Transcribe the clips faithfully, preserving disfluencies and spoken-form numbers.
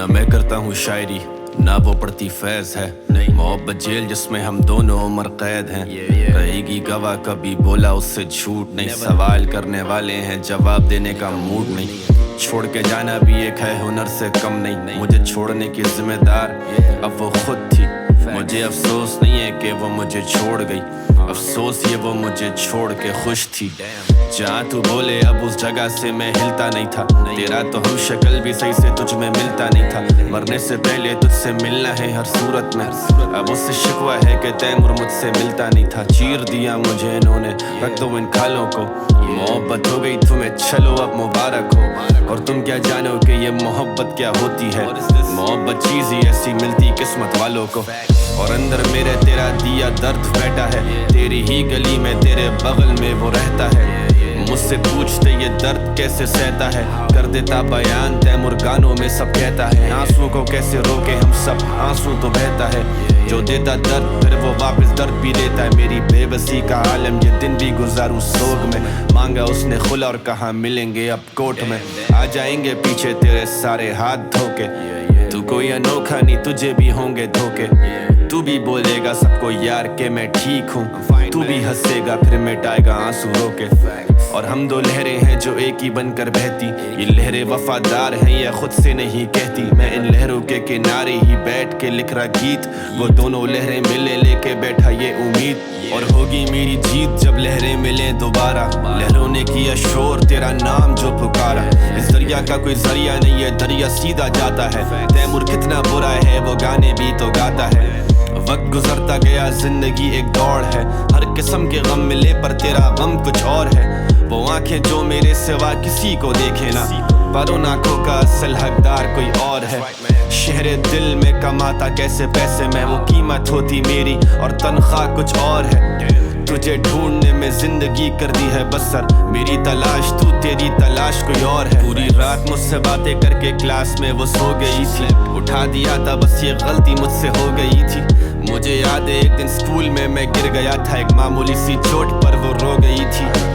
मैं करता हूँ शायरी ना वो पड़ती फैज है, नहीं मोहब्बत जेल जिसमें हम दोनों उम्र कैद हैं। रहेगी गवाह कभी बोला उससे झूठ नहीं, सवाल करने वाले हैं जवाब देने का मूड नहीं। छोड़ के जाना भी एक है हुनर से कम नहीं, मुझे छोड़ने की जिम्मेदार अब वो खुद थी। मुझे अफसोस नहीं है कि वो मुझे छोड़ गई, अफसोस ये वो मुझे छोड़ के खुश थी। जहाँ तू बोले अब उस जगह से मैं हिलता नहीं था, तेरा तो हम शक्ल भी सही से तुझ में मिलता नहीं था। मरने से पहले तुझसे मिलना है हर सूरत में, अब उससे शिकवा है कि तैमूर मुझसे मिलता नहीं था। चीर दिया मुझे इन्होंने, रख दो इन खालों को। मोहब्बत हो गई तुम्हें चलो अब मुबारक हो, और तुम क्या जानो कि ये मोहब्बत क्या होती है। मोहब्बत चीज़ ही ऐसी मिलती किस्मत वालों को, और अंदर मेरे तेरा दिया दर्द बैठा है। तेरी ही गली में तेरे बगल में वो रहता है, मुझसे पूछते ये दर्द कैसे सहता है। कर देता बयान तैमूर गानों में सब कहता है। आंसू को कैसे रोके हम सब, आंसू तो बहता है। जो देता दर्द फिर वो वापस दर्द भी देता है। मेरी बेबसी का आलम ये दिन भी गुजारूं सोग में, मांगा उसने खुला और कहा मिलेंगे अब कोर्ट में। आ जाएंगे पीछे तेरे सारे हाथ धोके, तू कोई अनोखा नहीं तुझे भी होंगे धोखे। तू भी बोलेगा सबको यार के मैं ठीक हूँ, तू भी हंसेगा फिर मिटाएगा आंसू रोके। और हम दो लहरें हैं जो एक ही बनकर बहती, ये लहरें वफादार हैं या खुद से नहीं कहती। मैं इन लहरों के किनारे ही बैठ के लिख रहा गीत, वो दोनों लहरें मिले लेके बैठा ये उम्मीद। और होगी मेरी जीत जब लहरें मिले दोबारा, लहरों ने किया शोर तेरा नाम जो पुकारा। इस दरिया का कोई जरिया नहीं है, दरिया सीधा जाता है। तैमूर कितना बुरा है वो गाने भी तो गाता है। वक्त गुजरता गया जिंदगी एक दौड़ है, हर किस्म के गम मिले पर तेरा गम कुछ और है। वो आंखें जो मेरे सिवा किसी को देखे ना, पर उन आंखों का असल हकदार कोई और है। शहरे दिल में कमाता कैसे पैसे में, वो कीमत होती मेरी और तनख्वाह कुछ और है। तुझे ढूंढने में जिंदगी कर दी है बसर, मेरी तलाश तू तेरी तलाश कोई और है। पूरी रात मुझसे बातें करके क्लास में वो सो गई थी, उठा दिया था बस ये गलती मुझसे हो गई थी। मुझे याद है एक दिन स्कूल में मैं गिर गया था, एक मामूली सी चोट पर वो रो गई थी।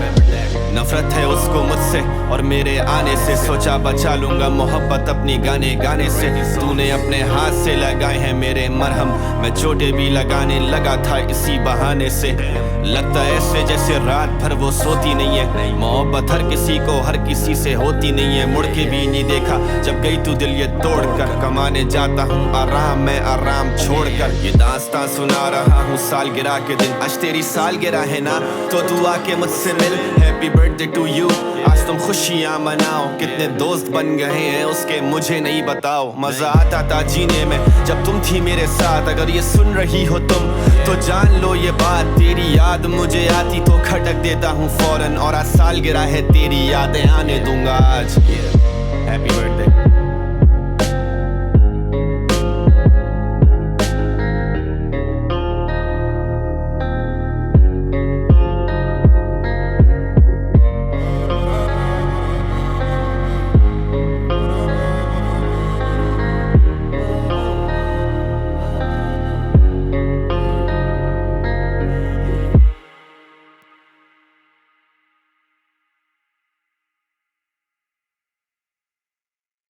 नफरत है उसको मुझसे और मेरे आने से, सोचा बचा लूंगा मोहब्बत अपनी गाने गाने से। तूने अपने हाथ से लगाए हैं मेरे मरहम, मैं चोटें भी लगाने लगा था इसी बहाने से। लगता ऐसे जैसे रात भर वो सोती नहीं है, मोहब्बत हर किसी को हर किसी से होती नहीं है। मुड़ के भी नहीं देखा जब गई तू दिल ये तोड़ कर, कमाने जाता हूँ आराम में आराम छोड़ कर। ये दास्तां सुना रहा हूँ सालगिरह के दिन, आज तेरी सालगिरह है ना तो तू आके मुझसे मिल। हैप्पी बर्थडे टू यू, आज तुम खुशियाँ मनाओ। कितने दोस्त बन गए हैं उसके मुझे नहीं बताओ। मजा आता था जीने में जब तुम थी मेरे साथ, अगर ये सुन रही हो तुम तो जान लो ये बात। तेरी याद मुझे आती तो खटक देता हूँ फौरन, और आज सालगिरह है तेरी यादें आने दूंगा आज। Happy birthday.